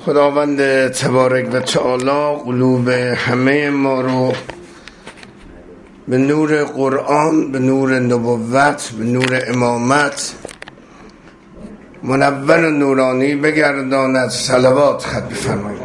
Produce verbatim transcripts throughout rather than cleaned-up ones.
خداوند تبارک و تعالی قلوب همه ما رو به نور قرآن، به نور نبوت، به نور امامت منور و نورانی بگرداند. صلوات خط بفرمایید.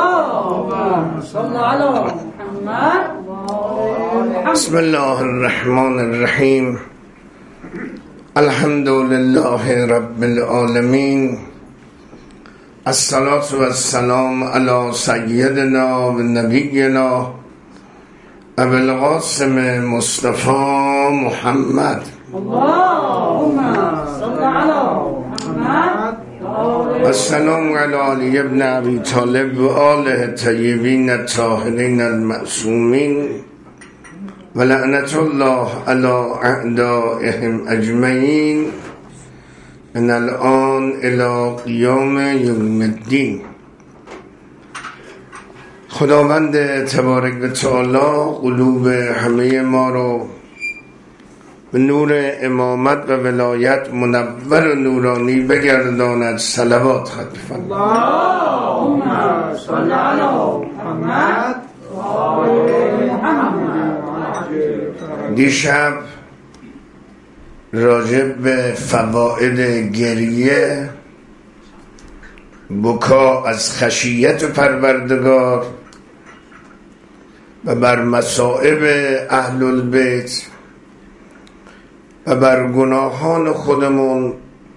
بسم الله الرحمن الرحیم. الحمد لله رب العالمین. الصلاة و السلام علی سیدنا و نبینا ابو القاسم مصطفی محمد. اللهم صل علی محمد. السلام علی علی ابن ابی طالب و آله الطیبین الطاهرین المعصومین و لعنت الله علی اعدائهم اجمعین من الان الی قیام یوم الدین. خداوند تبارک و تعالی قلوب همه ما رو به نور امامت و ولایت منور و نورانی بگرداند. صلوات خط بفرمایید. اللهم صل علی محمد و آل محمد. دیشب راجع به فواید گریه، بکا از خشیت پروردگار و بر مصائب اهل البیت و بر گناهان خودمون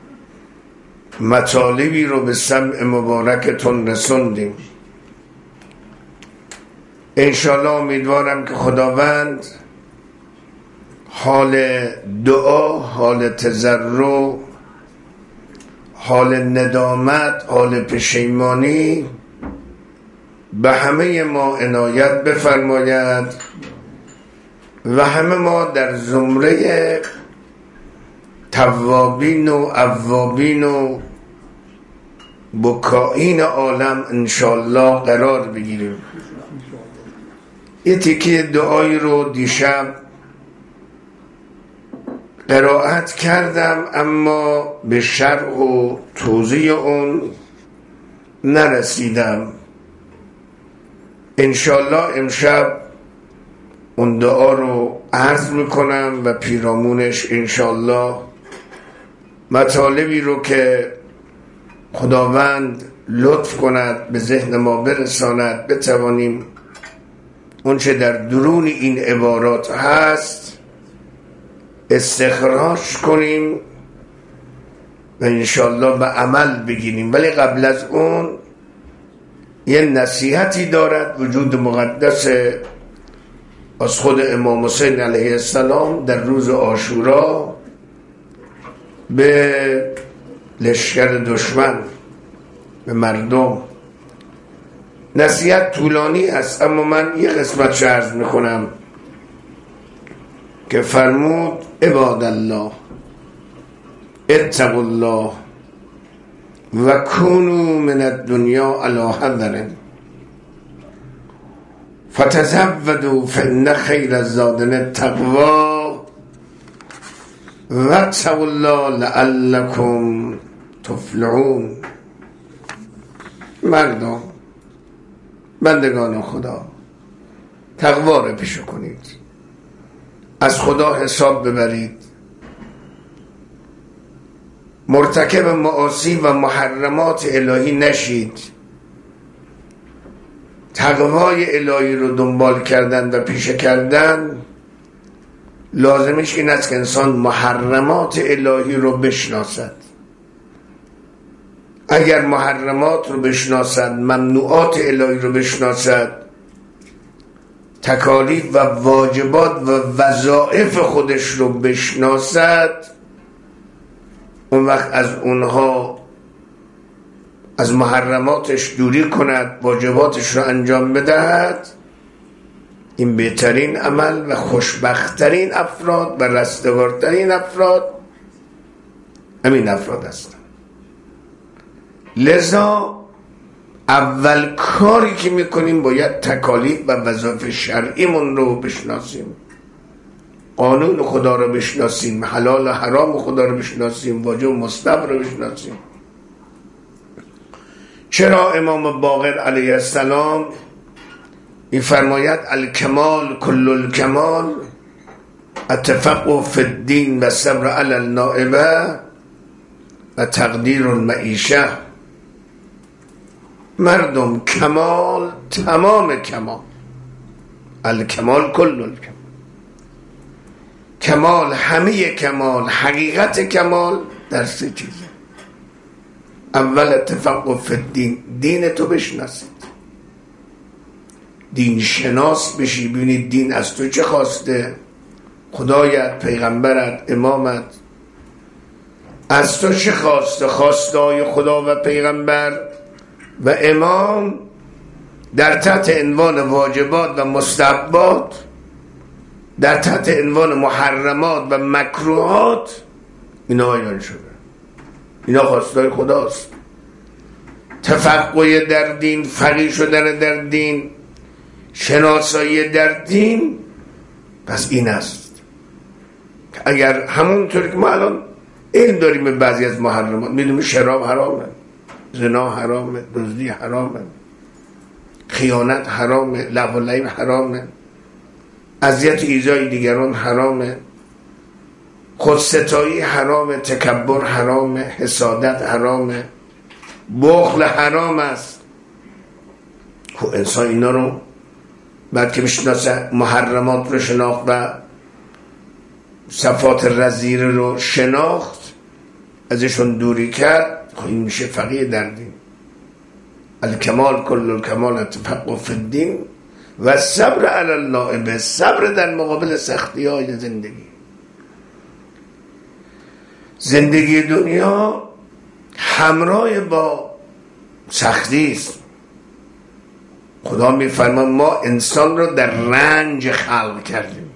مطالبی رو به سمع مبارکتون رسوندیم. انشالله امیدوارم که خداوند حال دعا، حال تضرع، حال ندامت، حال پشیمانی به همه ما عنایت بفرماید و همه ما در زمره توابین و اوابین و بکائین عالم انشالله قرار بگیریم. یه تیکه دعایی رو دیشب قرائت کردم اما به شرح و توضیح اون نرسیدم. انشالله امشب اون دعا رو عرض میکنم و پیرامونش انشالله مطالبی رو که خداوند لطف کند به ذهن ما برساند بتوانیم اون چه در درون این عبارات هست استخراج کنیم و انشالله به عمل بگیریم. ولی قبل از اون یه نصیحتی دارد وجود مقدس از خود امام حسین علیه السلام در روز عاشورا به لشکر دشمن، به مردم. نصیحت طولانی است اما من یه قسمت عرض میکنم که فرمود عباد الله اتقوا الله و کونوا من الدنیا علی حذر فتزودوا فان خیر الزاد التقوی و اتقوا الله لعلکم تفلحون. مردم، بندگان خدا، تقوا رو پیشه کنید، از خدا حساب ببرید، مرتکب معاصی و محرمات الهی نشید. تقوای الهی رو دنبال کردن و پیشه کردن لازمش این است که انسان محرمات الهی رو بشناسد. اگر محرمات رو بشناسد، ممنوعات الهی رو بشناسد، تکالیف و واجبات و وظایف خودش رو بشناسد، اون وقت از اونها، از محرماتش دوری کند، واجباتش رو انجام بدهد، این بهترین عمل و خوشبختترین افراد و رستگارترین افراد همین افراد هستند. لذا اول کاری که میکنیم باید تکالیف و وظایف شرعیمون رو بشناسیم، قانون خدا رو بشناسیم، حلال و حرام خدا رو بشناسیم، واجب و مستحب رو بشناسیم. چرا امام باقر علیه السلام می‌فرماید الکمال کل الکمال التفقه فی الدین و صبر علی النائبه و تقدیر المعیشه. مردم کمال، تمام کمال، الکمال کل الکمال، کمال، همه کمال، حقیقت کمال در سه چیزه. اول تفقه فی الدین، دین تو بشناسید، دین شناس بشی، ببینید دین از تو چه خواسته، خدایت، پیغمبرت، امامت از تو چه خواسته، خواستای خدا و پیغمبر و امام در تحت عنوان واجبات و مستحبات، در تحت عنوان محرمات و مکروهات، اینا آیان شده، اینا خواستای خداست. تفقه در دین، فقیه شدن در دین، شناسایی در دین، پس این است. اگر همونطور که ما الان علم داریم به بعضی از محرمات، میدونیم شراب حرامه، زنا حرامه، دزدی حرامه، خیانت حرامه، لعب و لعب حرامه، اذیت و ایذای دیگران حرامه، خودستایی حرامه، تکبر حرامه، حسادت حرامه، بخل حرام است. خب انسان اینا رو بعد که بشناسه، محرمات رو شناخت و صفات رذیله رو شناخت، ازشون دوری کرد، خب این میشه فقیه در دین. الکمال کل الکمال التفقه فی الدین و صبر علی النائبه، صبر در مقابل سختی های زندگی. زندگی دنیا همراه با سختی است. خدا میفرماید ما انسان رو در رنج خلق کردیم،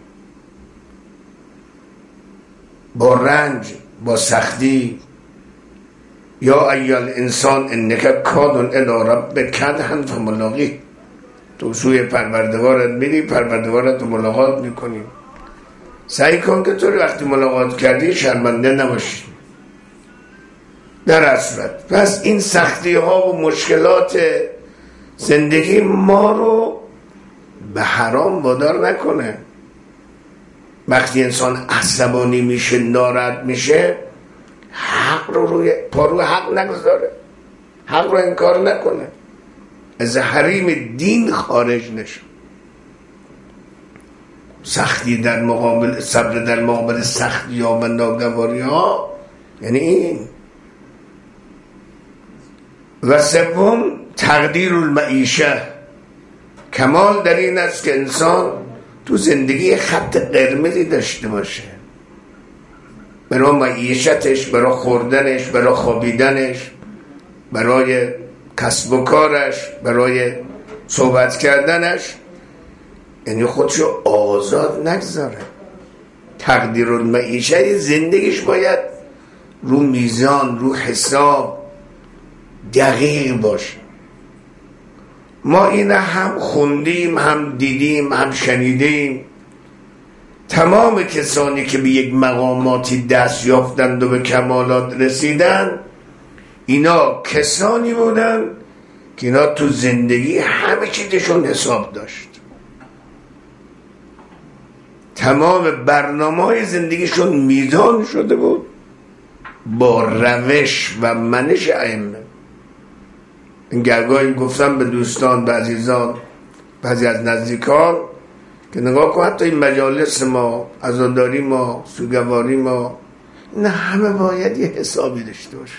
با رنج، با سختی. یا ایها الانسان انک کادن الی ربک کدحا فملاقیه، تو سوی پروردگارت میری، پروردگارت رو ملاقات میکنی، سعی کن که تو وقتی ملاقات کردی شرمنده نباشی. در اصلت پس این سختی ها و مشکلات زندگی ما رو به حرام وادار نکنه. وقتی انسان عصبانی میشه، ناراحت میشه، حق رو روی پارو حق نگذاره، حق رو انکار نکنه، از حریم دین خارج نشه. سختی در مقابل، صبر در مقابل سختی ها و ناگواری ها، یعنی این. و سوم تقدیر المعیشه، کمال در این است که انسان تو زندگی خط قرمزی داشته باشه برای معیشتش، برای خوردنش، برای خوابیدنش، برای کسب و کارش، برای صحبت کردنش، یعنی خودشو آزاد نگذاره. تقدیر المعیشه، زندگیش باید رو میزان، رو حساب دقیق باشه. ما این هم خوندیم، هم دیدیم، هم شنیدیم. تمام کسانی که به یک مقاماتی دست یافتند و به کمالات رسیدن، اینا کسانی بودن که اینا تو زندگی همه چیزشون حساب داشت. تمام برنامه های زندگیشون میزان شده بود با روش و منش ائمه. این گرگاهی گفتم به دوستان، به عزیزان، بعضی از نزدیکان که نگاه کن حتی این مجالس ما، عزاداری ما، سوگواری ما، این همه باید یه حسابی داشته باشه.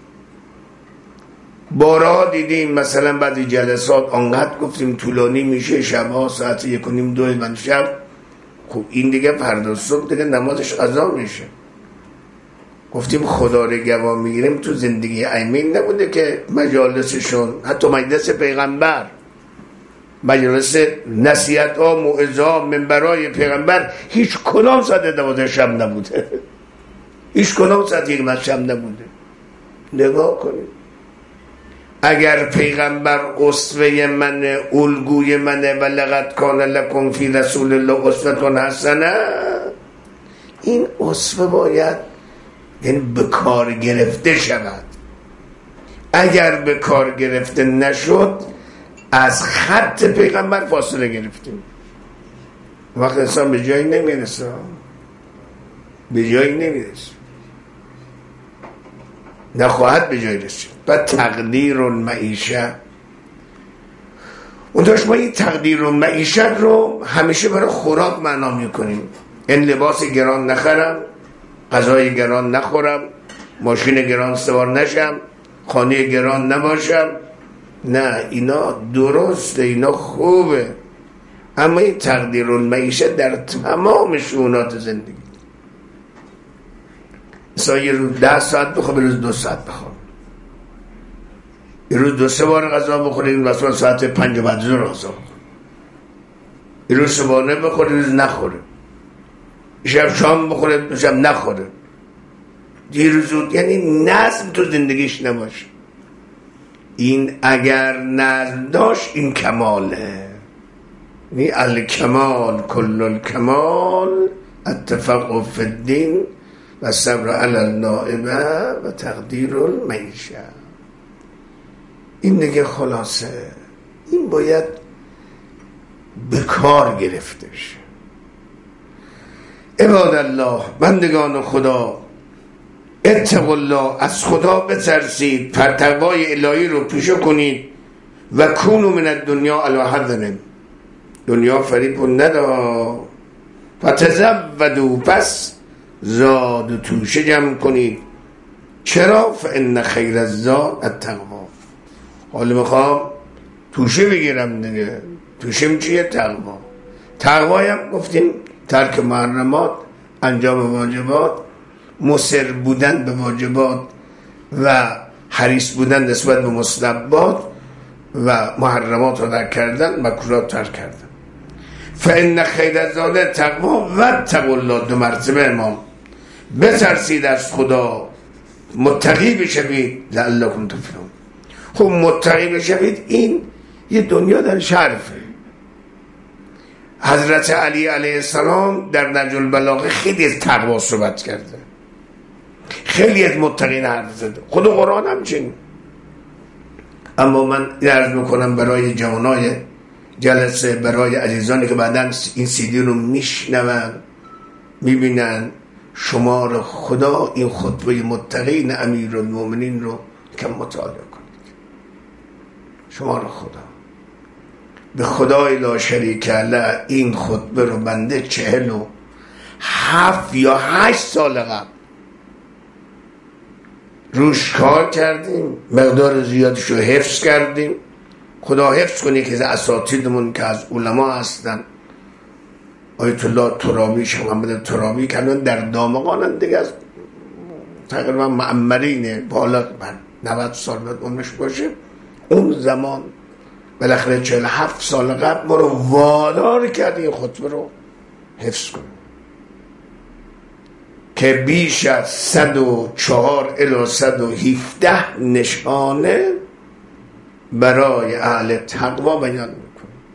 بارها دیدیم مثلا بعضی جلسات آنقدر گفتیم طولانی میشه، شبها ساعت یک و نیم دو من شب، خب این دیگه فردا صبح دیگه نمازش قضا میشه. گفتیم خدا رو گواه میگیریم تو زندگی ائمه نبوده که مجالسشون، حتی مجلس پیغمبر، مجلس نصیحت ها، موعظه ها، منبرای پیغمبر، هیچ کدام ساعت دوازده شب نبوده، هیچ کدام ساعت یک شب نبوده. نگاه کنید، اگر پیغمبر اسوه منه، الگوی منه، و لقد کان لکم فی رسول الله اسوه حسنه، این اسوه باید یعنی به کار گرفته شود. اگر به کار گرفته نشد از خط پیغمبر فاصله گرفتیم. وقت انسان به جایی نمیرسه، به جایی نمیرسه، نخواهد به جایی رسید. و تقدیر المعیشه، اون داشت ما این تقدیر المعیشت رو همیشه برای خوراک معنا میکنیم. این لباس گران نخرم، غذای گران نخورم، ماشین گران سوار نشم، خانه گران نباشم. نه، اینا درسته، اینا خوبه، اما این تقدیر المعیشه در تمام شؤونات زندگی. مثلا یه روز ده ساعت بخواب، یه روز دو ساعت بخواب، یه روز دو سه بار غذا بخوریم، مثلا ساعت پنج بعد ظهر غذا بخوریم، یه روز صبحانه بخوره، یه روز نخوره، شب شام بخوره، شب نخوره، یه روز. یعنی نظم تو زندگیش نباشه. این اگر نظم داشت این کماله. یعنی الکمال کل الکمال التفقه فی الدین و صبر علی النائبه و تقدیر المعیشه. این دیگه خلاصه، این باید به کار گرفته شه. عباد الله، بندگان خدا، اتقوا الله، از خدا بترسید، تقوای الهی رو پیشه کنید. و کونوا من الدنیا علی حذر، دنیا فریب ندا. فتزودوا، پس زاد و توشه جمع کنید. چرا؟ فان خیر الزاد التقوا. حالا میخوام توشه بگیرم دیگه. توشه چیه؟ تقوا. تقوایی هم گفتیم ترک محرمات، انجام واجبات، مصر بودن به واجبات و حریص بودن نسبت به مستحبات و محرمات رو ترک کردن، مکروهات ترک کردن. فان خیر الزاد التقوا و اتقوا الله، دو مرتبه امام بترسید از خدا، متقی بشوید لعلکم تفلحون. خب متقی بشوید، این یه دنیا در شرفه. حضرت علی علیه السلام در نهج البلاغه خیلی از تقوا صحبت کرده، خیلی از متقین حرف زده، خود قرآن همچنین. اما من عرض میکنم برای جوانای جلسه، برای عزیزانی که بعداً این سیدی رو میشنون میبینن، شمار خدا این خطبه متقین امیرالمومنین رو کم مطالعه کنید. شمار خدا، به خدای لا شریک له، این خطبه رو بنده چهل و هفت یا هشت سال قبل روش کار کردیم، مقدار زیادش رو حفظ کردیم. خدا حفظ کنی که از اساتیدمون که از علما هستن، آیت الله ترابی، شیخ محمد ترابی، که الان در دامغانن دیگه، از تقریبا معمرینه، بالا بر نود سال بعد عمرش باشه. اون زمان بالاخره چهل و هفت سال قبل ما رو وادار کرد این خطبه رو حفظ کنیم که بیش از صد و چهار الی صد و هفده نشانه برای اهل تقوا بیان میکنه.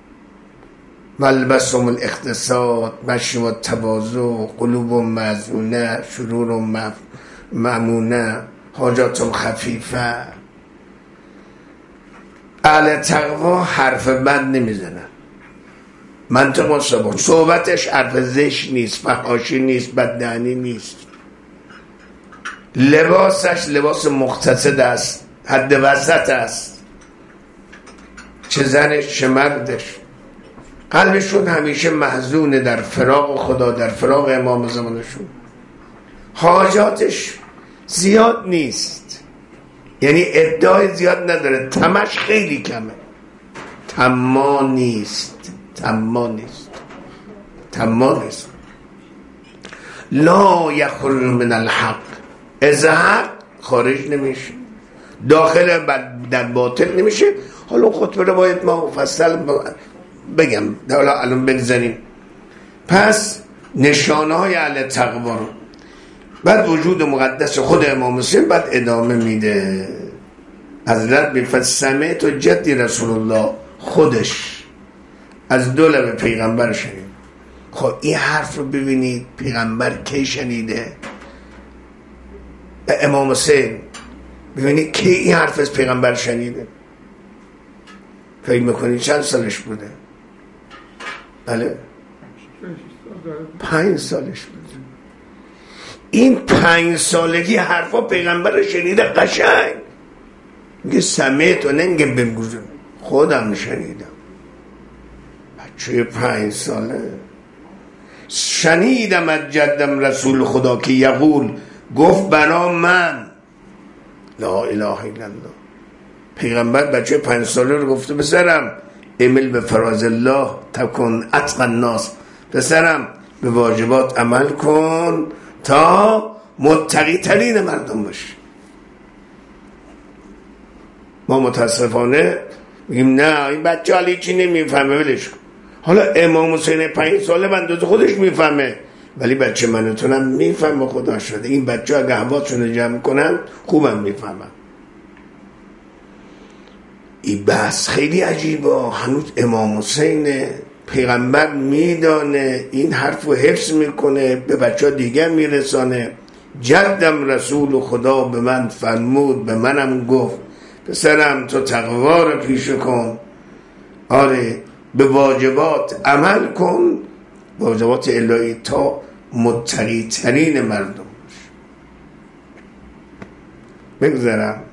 ملبسهم الاقتصاد، مشیم التواضع، قلوب مزونه، شرور مأمونه، حاجاتم خفیفه. اهل تقوا حرف بد نمیزنن، منطق و ثبات، صحبتش حرف زشت نیست، فحاشی نیست، بددهنی نیست، لباسش لباس مقتصد است، حد وسط است، چه زنش چه مردش. قلبشون همیشه محزونه در فراق خدا، در فراق امام زمانشون. حاجاتش زیاد نیست، یعنی ادعای زیاد نداره، طمعش خیلی کمه، طماع نیست، طماع نیست، طماع نیست. لا یخرج من الحق، از حق خارج نمیشه، داخل در باطل نمیشه. حالا خطبه رو باید ما مفصل بگم، حالا الان بگذاریم. پس نشانه های اهل تقوا رو، بعد وجود مقدس خود امام حسین، بعد ادامه میده. حضرت میفرد سمعت و جدی رسول الله، خودش از دو لب پیغمبر شنید. خب این حرف رو ببینید، پیغمبر کی شنیده؟ امام حسین ببینید که این حرف از پیغمبر شنیده؟ فکر میکنید چند سالش بوده؟ بله پنج سالش بوده. این پنج سالگی حرفا پیغمبر شنیده قشنگ. میگه سمعت و نمیگه بگوزم، خودم شنیدم. بچه پنج ساله شنیدم از جدم رسول خدا که یقول، گفت برا من لا اله الا الله. پیغمبر بچه پنج ساله رو گفته پسرم عمل به فراز الله تکن اتقى الناس، پسرم به واجبات عمل کن تا متقی ترین مردم باشی. ما متاسفانه میگیم نه این بچه حالی چی نمیفهمه ولش کن. حالا امام حسین پنج ساله بنده خودش میفهمه، ولی بچه منتونم میفهمه خدا شده. این بچه اگه حواسشون جمع کنن خوبم میفهمن. این بحث خیلی عجیبه. هنوز امام حسین پیغمبر میدانه، این حرف رو حفظ میکنه، به بچه دیگر میرسانه. جدم رسول خدا به من فرمود، به منم گفت پسرم تو تقوا رو پیشه کن، آره به واجبات عمل کن، واجبات الهی تا متقی ترین مردم باش. بگذارم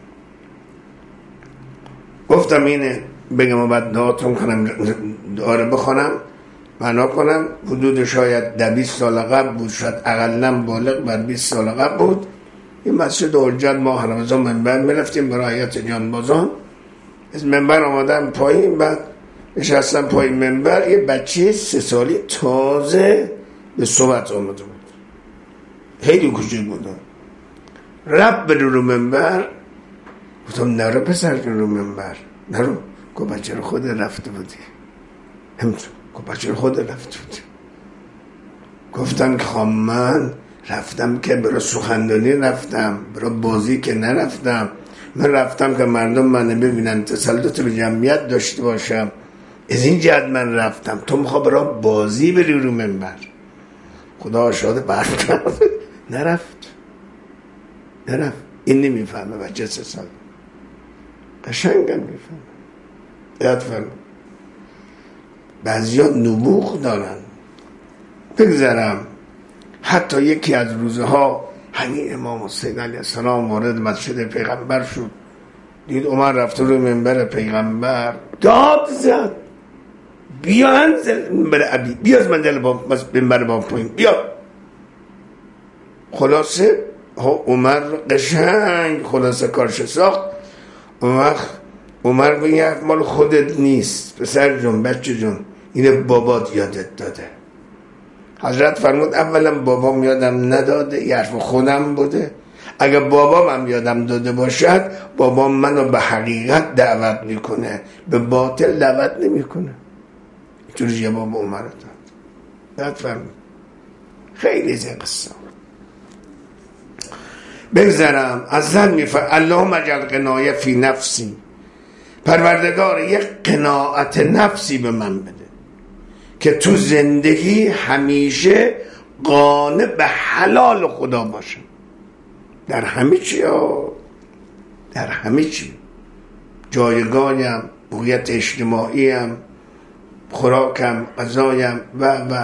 گفتم اینه بگم و بعد دعاتون کنم، دعا بخونم معنا کنم. حدود شاید ده بیست سال قبل بود، شاید اقلن بالغ بر بیست سال قبل بود. این مسجد حجت ما هر روز منبر میرفتیم برای آیات جانبازان. از منبر آمدم پایین، بعد نشستم پایین منبر، یه بچه سه سالی تازه به صحبت آمده بود، خیلی کوچیک بود. رفت بره رو منبر، گفتم نرو پسر رو منبر نرو. گفت بچه رو خود رفته بودی. همچون گفت بچه رو خود رفته بودی. گفتم که خواهم من رفتم که برای سخندانی رفتم، برای بازی که نرفتم. من رفتم که مردم منو ببینن، تسلط به جمعیت داشته باشم، از این جهت من رفتم. تو میخوای برای بازی بری رو منبر؟ خدا شاده برکت نرفت نرفت. این نمیفهمه بچه سه سال، قشنگم میفهمه. یاد فرم بعضی ها نبوغ دارن. بگذارم حتی یکی از روزها همین امام حسین علیه السلام وارد مسجد پیغمبر شد، دید عمر رفته روی منبر پیغمبر، داد زد بیا انزل منبر ابی، بیا از منزل با منبر با پایین بیا. خلاصه عمر قشنگ خلاصه کارش ساخت. اون وقت عمر بگه مال خودت نیست پسر جون، بچه جون، اینه بابات یادت داده. حضرت فرمود اولا بابام یادم نداده، یه حرف خودم بوده. اگر بابام هم یادم داده باشد، بابام منو به حقیقت دعوت میکنه، به باطل دعوت نمیکنه. اینجوری جواب عمر داد. یاد فرمود خیلی زی قصه. بگذارم از زن میفرم اللهم اجعل قنایه فی نفسی، پروردگار یک قناعت نفسی به من بده که تو زندگی همیشه قانع به حلال خدا باشم، در همه چی ها، در همه چی، جایگاهیم، بویت اجتماعیم، خوراکم، غذایم و و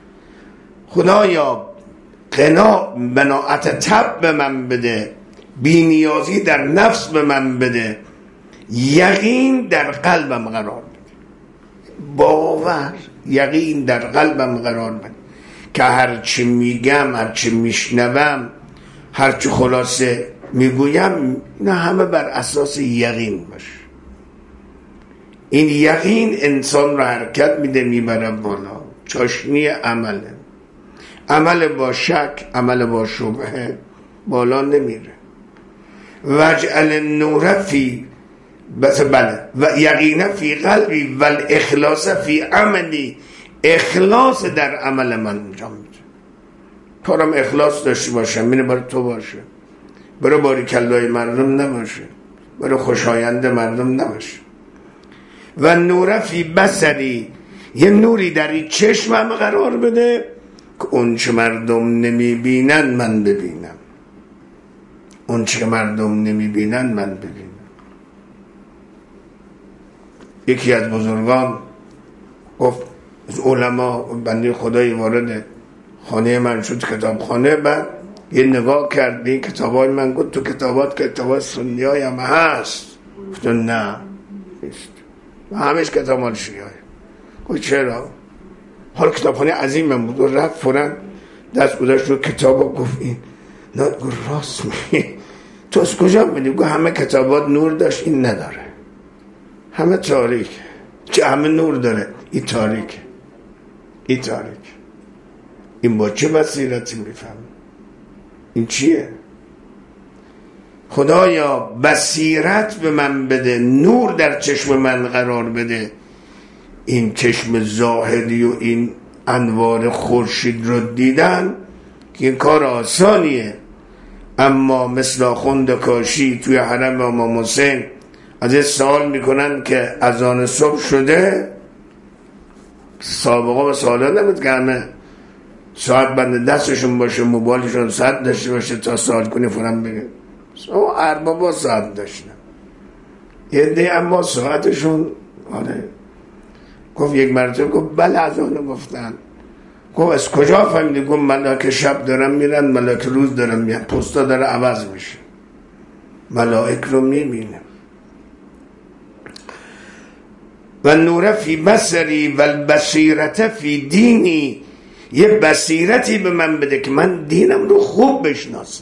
خدایا قناع بناعت طبع به من بده، بی نیازی در نفس به من بده، یقین در قلبم قرار بده، باور یقین در قلبم قرار بده که هرچی میگم، هرچی میشنوم، هرچی خلاصه میگویم، نه همه بر اساس یقین باشه. این یقین انسان رو حرکت میده، میبره بالا. چاشنی عمله، عمل با شک، عمل با شبهه بالا نمیره. وجعل النور فی بس بله و یقین فی قلبی و الاخلاص فی عملی، اخلاص در عمل من انجام میده. کارم اخلاص داشته باشم، اینه برای تو باشه، برای باریکلای مردم نباشه، برای خوشایند مردم نباشه. و نور فی بصری، یه نوری در این چشمم قرار بده که اون چه مردم نمیبینن من ببینم. اون چه مردم نمیبینن من ببینم. یکی از بزرگان گفت از علما، بنده خدای وارد خانه من شد، کتاب خانه، بعد یه نگاه کرد این کتابای من، گفت تو کتابات کتابات سنی های هم هست؟ گفتن نه نیست، همش کتاب مال شیعه. گفت چرا؟ حال کتابخانه عظیم من بود و رفت فوراً دست گذاشت رو کتاب و گفت این نه. گفت راست میگی، تو از کجا میدی؟ گفت همه کتابات نور داشت، این نداره، همه تاریک. چه همه نور داره؟ این تاریک، این تاریک. این با چه بصیرتی میفهم؟ این چیه؟ خدایا بصیرت به من بده، نور در چشم من قرار بده. این چشم زاهدی و این انوار خورشید رو دیدن که این کار آسانیه، اما مثل آخوند کاشی توی حرم امام حسین از این سوال میکنن که اذان صبح شده. سابقا و سوالا نمید که همه ساعت بند دستشون باشه، موبایلشون ساعت داشته باشه تا سوال کنی فورم بگه. او اربابا ساعت داشتن، یه ده اما ساعتشون. آره گفت یک مرتبه گفت بله اذان گفتن. گفت از کجا فهمیدی؟ گفت ملاک شب دارن میرن، ملاک روز دارن میرن، پستا داره عوض میشه، ملائک رو میبینه. و نور فی بصری و البصیرت فی دینی، یه بصیرتی به من بده که من دینم رو خوب بشناسم،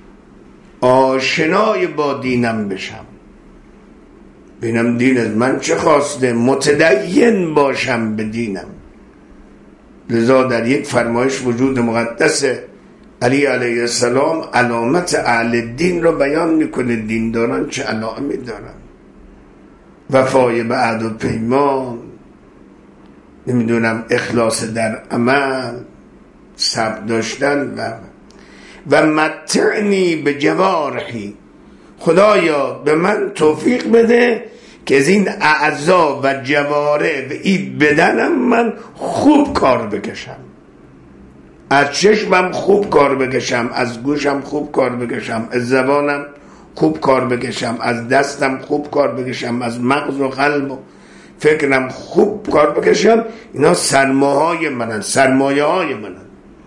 آشنای با دینم بشم، ببینم دین از من چه خواسته، متدین باشم به دینم. لذا در یک فرمایش وجود مقدس علی علیه السلام علامت اهل دین رو بیان میکنه. دینداران چه علائمی دارن؟ وفای به عهد و پیمان، نمیدونم اخلاص در عمل، صبر داشتن و و متعنی به جوارحی. خدایا به من توفیق بده که از این اعضا و جواره و این بدنم من خوب کار بکشم، از چشمم خوب کار بکشم، از گوشم خوب کار بکشم، از زبانم خوب کار بکشم، از دستم خوب کار بکشم، از مغز و قلب و فکرم خوب کار بکشم. اینا سرمایه منن، سرمایه های منن.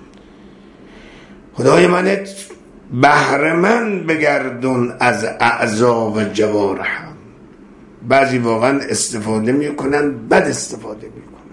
خدای منت بهرمند بگردون از اعضا و جوارحم. بعضی واقعا استفاده میکنن، بد استفاده میکنن.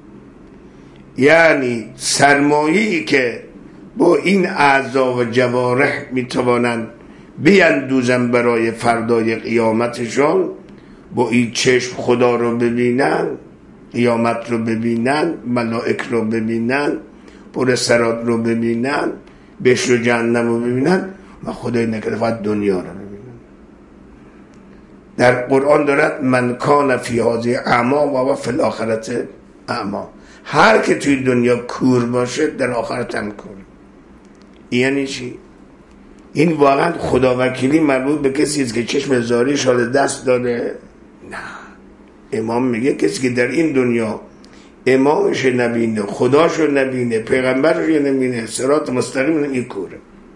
یعنی سرمایه‌ای که با این اعضا و جوارح میتوانن بیندوزن برای فردای قیامتشون، با این چشم خدا رو ببینن، قیامت رو ببینن، ملائک رو ببینن، پر صراط رو ببینن، بهشت و جهنم رو ببینن، و خدای نکرده فقط دنیا رو ببینن. در قرآن دارد من کان فی هذه اعمی و فی الاخرة اعمی. هر که توی دنیا کور باشه در آخرت هم کور. یعنی چی؟ این واقعا خداوکیلی مربوط به کسی است که چشم زاری شال دست داره؟ نه. امام میگه کسی که در این دنیا امامش نبینه، خداشو نبینه، پیغمبرش نبینه، صراط مستقیم، این کوره.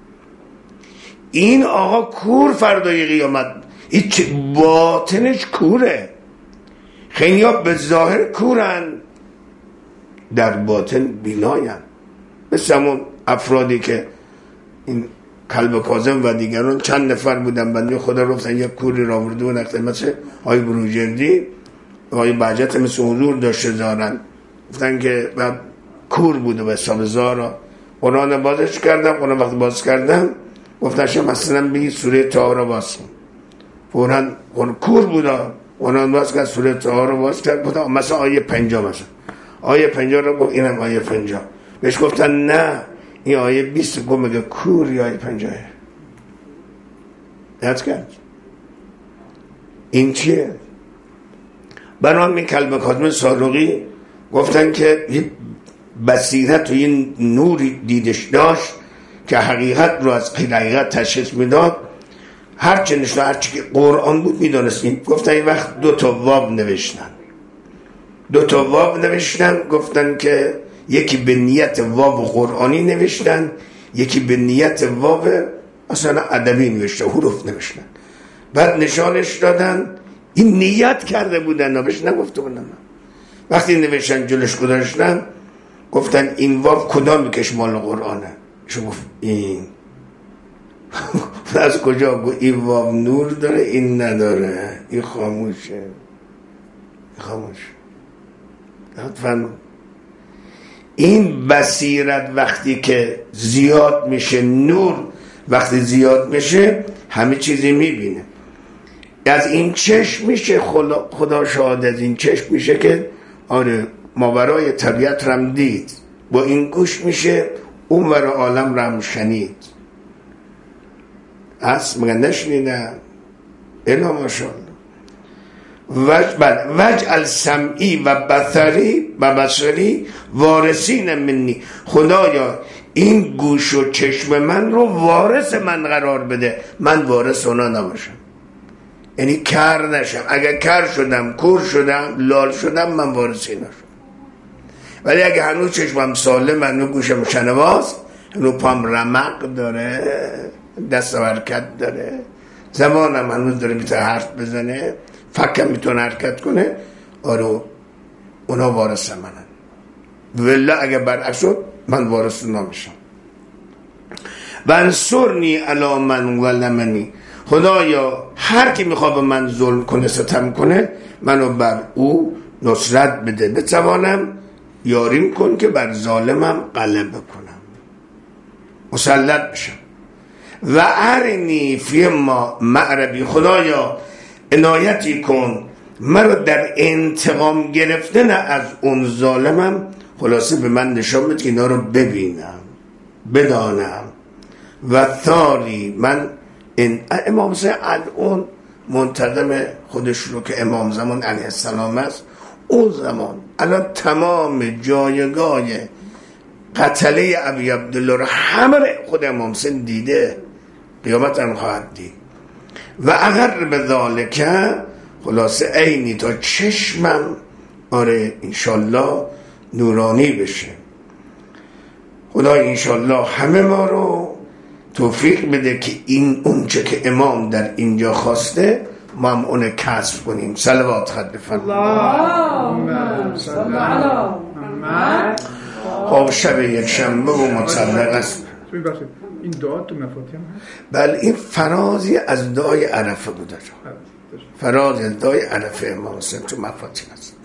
این آقا کور فردای قیامت، این باطنش کوره. خیلی ها به ظاهر کورن، در باطن بیناین. مثل همون افرادی که این کلب کاظم و دیگران چند نفر بودن، بنده خدا رفتن یک کوری را ورده و نقطه مثل آقای بروجردی و آقای بهجت مثل حضور داشته زارن، گفتن که بعد کور بوده به حساب زارا. قرآن بازش کردم، قرآن وقت باز کردم گفتن شما مثلا بگید سوره طه را باز کن. فوراً کور بوده، قرآن باز کرد، سوره طه را باز کرد، گفتن مثلا آیه پنجاه، مثلا آیه پنجاه را گفت اینم آیه پنجاه. بهش گفتن نه این آیه بیست. گفت مگه کور یا آیه پنجاهه؟ یاد کرد. این چیه؟ برای می کلب کاظم صادقی گفتن که بصیرت و این نوری دیدش داشت که حقیقت رو از حقیقت تشخیص میداد. هر چه نشد، هر چی که قرآن بود میدانستیم. گفتن این وقت دو تا واب نوشتن، دو تا واب نوشتن. گفتن که یکی به نیت واب قرآنی نوشتن، یکی به نیت واب اصلا ادبی نوشته، حروف نوشتن، بعد نشانش دادن، این نیت کرده بودن، بهش نگفته بودن. وقتی نوشتن جلوش گذاشتن گفتن این واو کدامی که مال قرآنه؟ شو گفت این. از کجا؟ گفت این واو نور داره این نداره، این خاموشه، این خاموش. فهم این بصیرت وقتی که زیاد میشه، نور وقتی زیاد میشه همه چیزی میبینه. از این چشم میشه خدا, خدا شاهد، از این چشم میشه که آره ماورای طبیعت رم دید، با این گوش میشه اون ور عالم رم شنید. از مگه نشنیدن؟ الا ماشاءالله. وجعل وجعل سمعی و بصری و بصری وارثین منی، خدایا این گوش و چشم من رو وارث من قرار بده، من وارث اونا نباشم، یعنی کر نشم. اگه کر شدم، کور شدم، لال شدم، من وارثی نشم. ولی اگه هنوز چشمم سالم، هنوز گوشم شنواست، هنوز پام رمق داره، دست و حرکت داره، زبانم هنوز داره میتونه حرف بزنه، فکرم میتونه حرکت کنه، آره اونا وارث منن. والله اگه برعکس شد من وارث اونا میشم. وانصرنی علی من ظلمنی، خدایا هر کی میخواد به من ظلم کنه، ستم کنه، منو بر او نصرت بده، بتوانم یاریم کن که بر ظالمم غلبه کنم، مسلط بشم. و ارنی فی ما معربی، خدایا عنایتی کن مرا در انتقام گرفتن از اون ظالمم، خلاصه به من نشان بده که اینا رو ببینم، بدانم. و ثاری من این امام حسین الان منتقم خودش رو که امام زمان علیه السلام است، اون زمان الان تمام جایگاه قتله ابی عبدالله رو همه خود امام حسین دیده، قیامت هم خواهد دید. و اگر به ذالک، خلاصه عینی تا چشمم آره انشالله نورانی بشه. خدا انشالله همه ما رو توفیق بده که این اونچه که امام در اینجا خواسته ما هم اون کسب کنیم. صلوات خد اللهم صل علی محمد. خب شب یک شنبه و مطلق است. این دعا تو مفاتیح هم هست؟ بله این فرازی از دعای عرفه بوده، فرازی از دعای عرفه امام حسین تو مفاتیح است.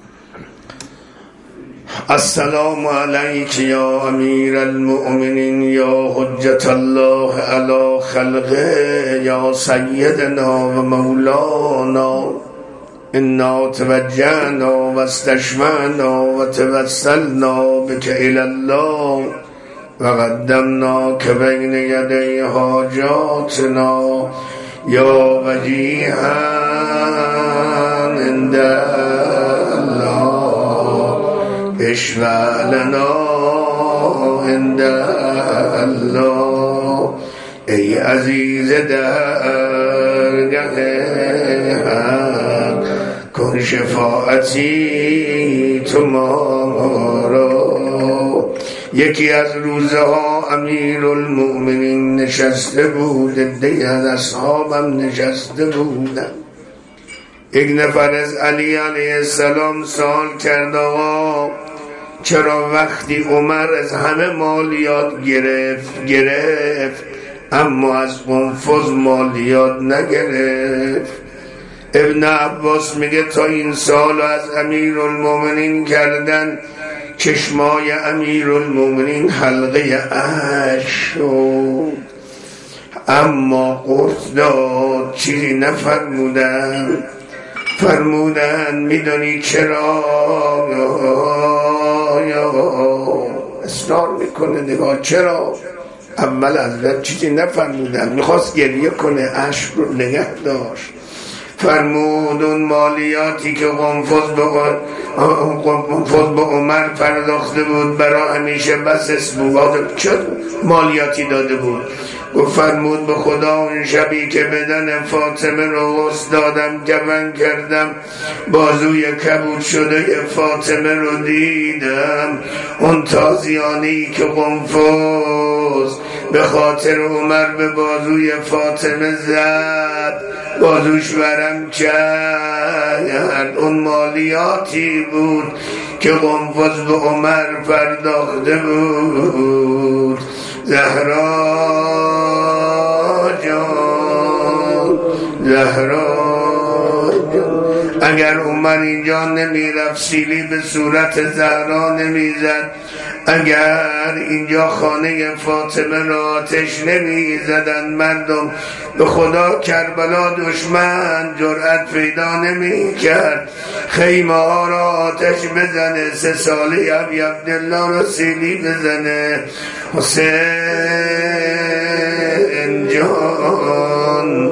السلام علیک یا امیر المؤمنین یا حجت الله علی خلقه یا سیدنا و مولانا، انا توجهنا و استشفعنا و توسلنا بک الی الله و قدمنا که بین یدی حاجاتنا یا وجیها عند الله اشفع لنا عند الله. ای عزیز درگه حق کن شفاعتی تو ما را. یکی از روزها امیر المؤمنین نشسته بود، عده‌ای از اصحابم نشسته بودن. یک نفر از علی علیه السلام سوال کرد آقا چرا وقتی عمر از همه مالیات گرفت گرفت اما از قنفذ مالیات نگرفت؟ ابن عباس میگه تا این سال از امیر المؤمنین کردن، چشمای امیر المؤمنین حلقه اشک شد، اما قرص داد چیزی نفرمودن. فرمودن میدونی چرا؟ اصرار میکنه نگاه چرا؟ اول حضرت چیزی نفرمودن، میخواست گریه کنه، اشک رو نگه داشت. فرمود اون مالیاتی که قنفذ به عمر پرداخته بود برای همیشه بس اسم بود، چه مالیاتی داده بود؟ گفت فرمود به خدا اون شبی که بدن فاطمه رو غسل دادم کفن کردم، بازوی کبود شده فاطمه رو دیدم، اون تازیانی که قنفذ به خاطر عمر به بازوی فاطمه زد، بازوش ورم کرد. اون مالیاتی بود که قنفذ به عمر پرداخته بود. زهرا جان، زهرا جان، اگر عمر اینجا نمی رفت سیلی به صورت زهرا نمی زد، اگر اینجا خانه فاطمه را آتش نمی زدن مردم، به خدا کربلا دشمن جرأت پیدا نمی کرد خیمه ها را آتش بزنه، سه ساله ابی عبدالله را سیلی بزنه. حسین جان،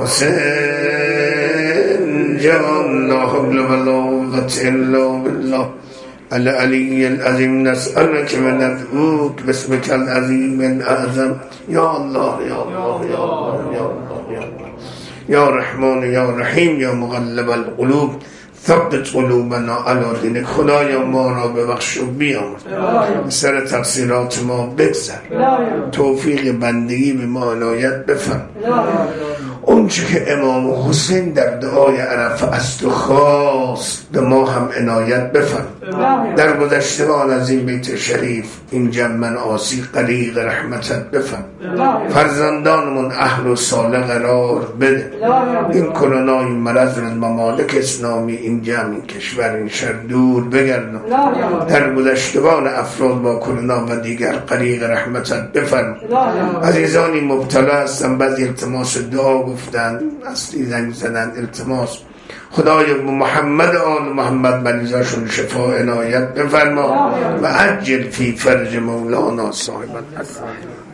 حسین جان، لا حول ولا قوة الا بالله العلی العظیم. نسألك و ندعوک باسمک العظیم الاعظم. یا الله یا الله یا الله یا الله یا الله یا رحمان یا رحیم یا مقلب القلوب ثبت قلوبنا علی دینک. خدایا ما را ببخش و بیامرز، سر تقصیرات ما بگذر، توفیق بندگی به ما عنایت بفرما. اون چه که امام حسین در دعای عرفه است و خواست به ما هم عنایت بفرما. در گذشتگان از این بیت شریف این جمع آسی غریق رحمتت بفرما. فرزندانمون اهل و صالح قرار بده. این کرونا، این مرض از ممالک اسلامی، این جمع، این کشور، این شر دور بگردن. در گذشتگان افراد با کرونا و دیگر غریق رحمتت بفرما. عزیزانی مبتلا هستن، بعضی التماس دعا گفتن، اصلی زنگ زدن التماس. خدای محمد آل محمد مریضاشون شفا عنایت بفرما و عجل فی فرج مولانا صاحب الحق.